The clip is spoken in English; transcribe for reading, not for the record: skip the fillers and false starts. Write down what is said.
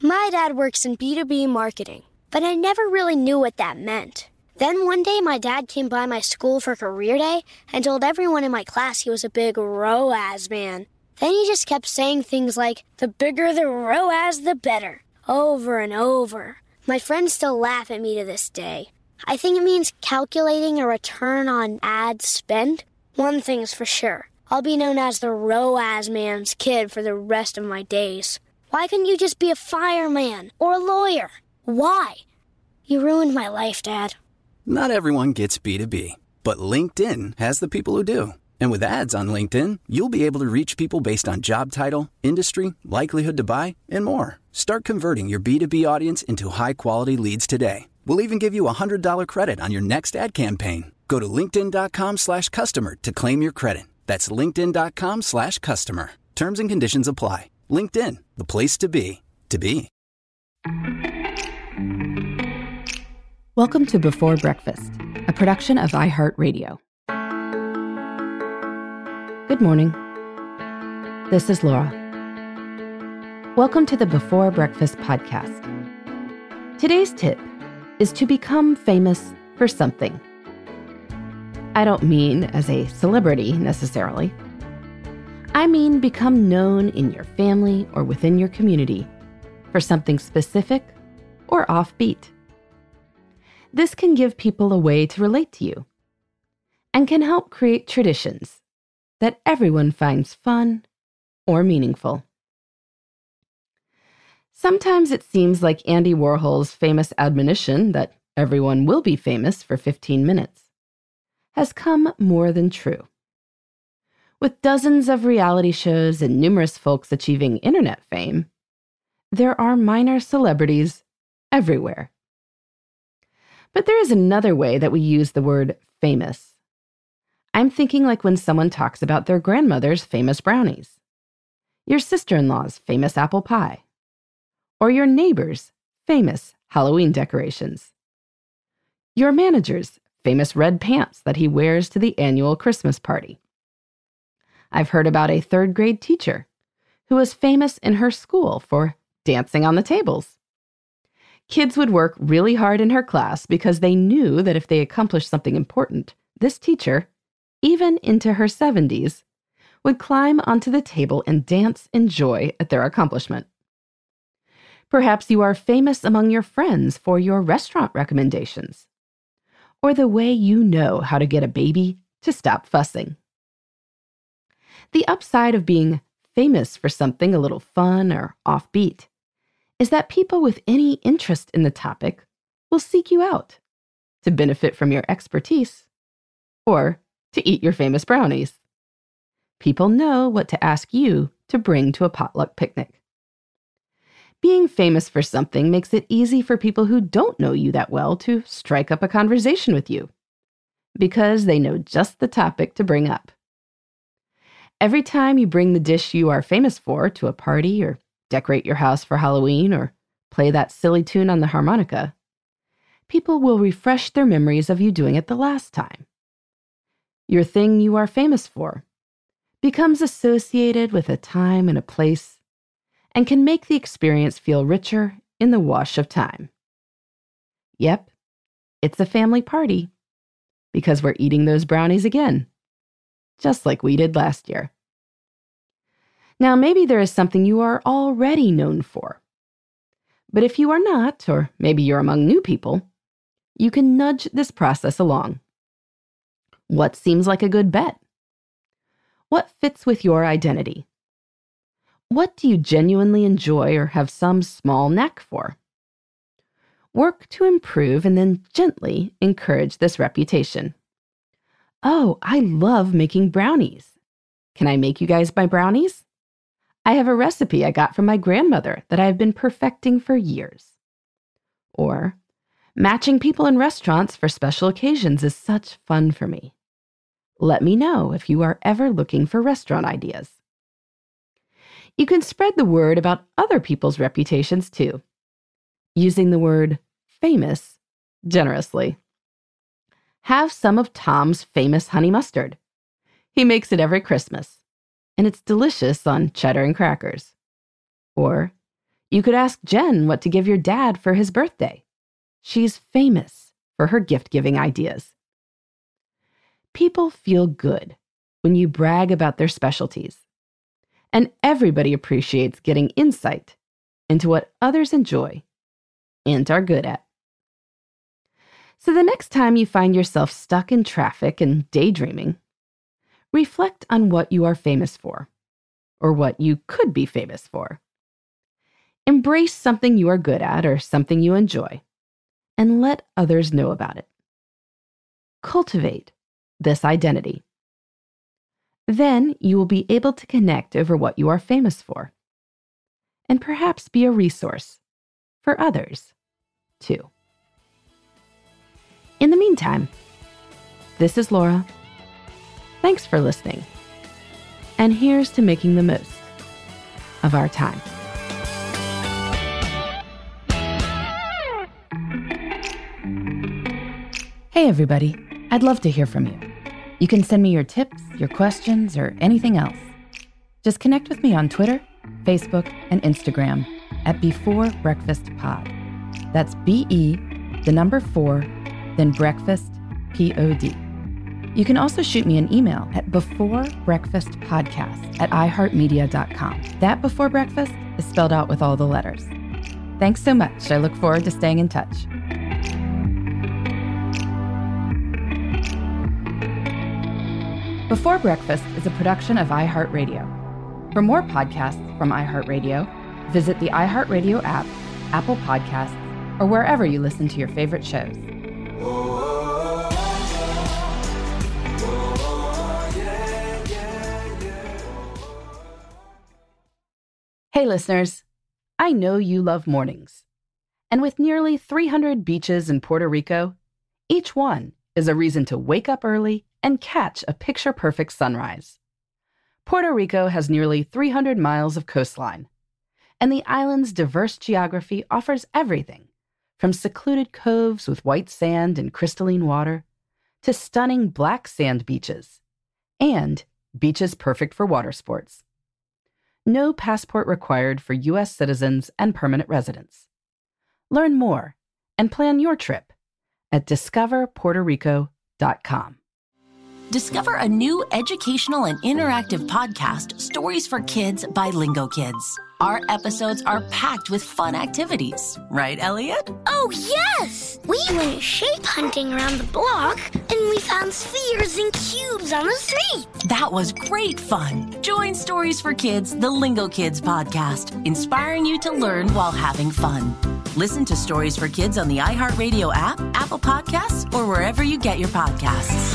My dad works in B2B marketing, but I never really knew what that meant. Then one day my dad came by my school for career day and told everyone in my class he was a big ROAS man. Then he just kept saying things like, the bigger the ROAS, the better, over and over. My friends still laugh at me to this day. I think it means calculating a return on ad spend. One thing's for sure, I'll be known as the ROAS man's kid for the rest of my days. Why couldn't you just be a fireman or a lawyer? Why? You ruined my life, Dad. Not everyone gets B2B, but LinkedIn has the people who do. And with ads on LinkedIn, you'll be able to reach people based on job title, industry, likelihood to buy, and more. Start converting your B2B audience into high-quality leads today. We'll even give you a $100 credit on your next ad campaign. Go to linkedin.com/customer to claim your credit. That's linkedin.com/customer. Terms and conditions apply. LinkedIn, the place to be, to be. Welcome to Before Breakfast, a production of iHeartRadio. Good morning. This is Laura. Welcome to the Before Breakfast podcast. Today's tip is to become famous for something. I don't mean as a celebrity necessarily. I mean become known in your family or within your community for something specific or offbeat. This can give people a way to relate to you and can help create traditions that everyone finds fun or meaningful. Sometimes it seems like Andy Warhol's famous admonition that everyone will be famous for 15 minutes has come more than true. With dozens of reality shows and numerous folks achieving internet fame, there are minor celebrities everywhere. But there is another way that we use the word famous. I'm thinking like when someone talks about their grandmother's famous brownies, your sister-in-law's famous apple pie, or your neighbor's famous Halloween decorations, your manager's famous red pants that he wears to the annual Christmas party. I've heard about a third-grade teacher who was famous in her school for dancing on the tables. Kids would work really hard in her class because they knew that if they accomplished something important, this teacher, even into her 70s, would climb onto the table and dance in joy at their accomplishment. Perhaps you are famous among your friends for your restaurant recommendations, or the way you know how to get a baby to stop fussing. The upside of being famous for something a little fun or offbeat is that people with any interest in the topic will seek you out to benefit from your expertise or to eat your famous brownies. People know what to ask you to bring to a potluck picnic. Being famous for something makes it easy for people who don't know you that well to strike up a conversation with you because they know just the topic to bring up. Every time you bring the dish you are famous for to a party or decorate your house for Halloween or play that silly tune on the harmonica, people will refresh their memories of you doing it the last time. Your thing you are famous for becomes associated with a time and a place and can make the experience feel richer in the wash of time. Yep, it's a family party because we're eating those brownies again, just like we did last year. Now, maybe there is something you are already known for. But if you are not, or maybe you're among new people, you can nudge this process along. What seems like a good bet? What fits with your identity? What do you genuinely enjoy or have some small knack for? Work to improve and then gently encourage this reputation. Oh, I love making brownies. Can I make you guys my brownies? I have a recipe I got from my grandmother that I have been perfecting for years. Or, matching people in restaurants for special occasions is such fun for me. Let me know if you are ever looking for restaurant ideas. You can spread the word about other people's reputations too, using the word famous generously. Have some of Tom's famous honey mustard. He makes it every Christmas, and it's delicious on cheddar and crackers. Or You could ask Jen what to give your dad for his birthday. She's famous for her gift-giving ideas. People feel good when you brag about their specialties, and everybody appreciates getting insight into what others enjoy and are good at. So the next time you find yourself stuck in traffic and daydreaming, reflect on what you are famous for, or what you could be famous for. Embrace something you are good at or something you enjoy, and let others know about it. Cultivate this identity. Then you will be able to connect over what you are famous for, and perhaps be a resource for others, too. In the meantime, this is Laura. Thanks for listening. And here's to making the most of our time. Hey everybody, I'd love to hear from you. You can send me your tips, your questions, or anything else. Just connect with me on Twitter, Facebook, and Instagram at Before Breakfast Pod. That's BE, the number 4, then breakfast, POD. You can also shoot me an email at beforebreakfastpodcast@iheartmedia.com. That Before Breakfast is spelled out with all the letters. Thanks so much. I look forward to staying in touch. Before Breakfast is a production of iHeartRadio. For more podcasts from iHeartRadio, visit the iHeartRadio app, Apple Podcasts, or wherever you listen to your favorite shows. Hey listeners, I know you love mornings. And with nearly 300 beaches in Puerto Rico, each one is a reason to wake up early and catch a picture-perfect sunrise. Puerto Rico has nearly 300 miles of coastline, and the island's diverse geography offers everything from secluded coves with white sand and crystalline water to stunning black sand beaches and beaches perfect for water sports. No passport required for U.S. citizens and permanent residents. Learn more and plan your trip at discoverpuertorico.com. Discover a new educational and interactive podcast, Stories for Kids by Lingo Kids. Our episodes are packed with fun activities. Right, Elliot? Oh, yes! We went shape hunting around the block, and we found spheres and cubes on the street. That was great fun. Join Stories for Kids, the Lingo Kids podcast, inspiring you to learn while having fun. Listen to Stories for Kids on the iHeartRadio app, Apple Podcasts, or wherever you get your podcasts.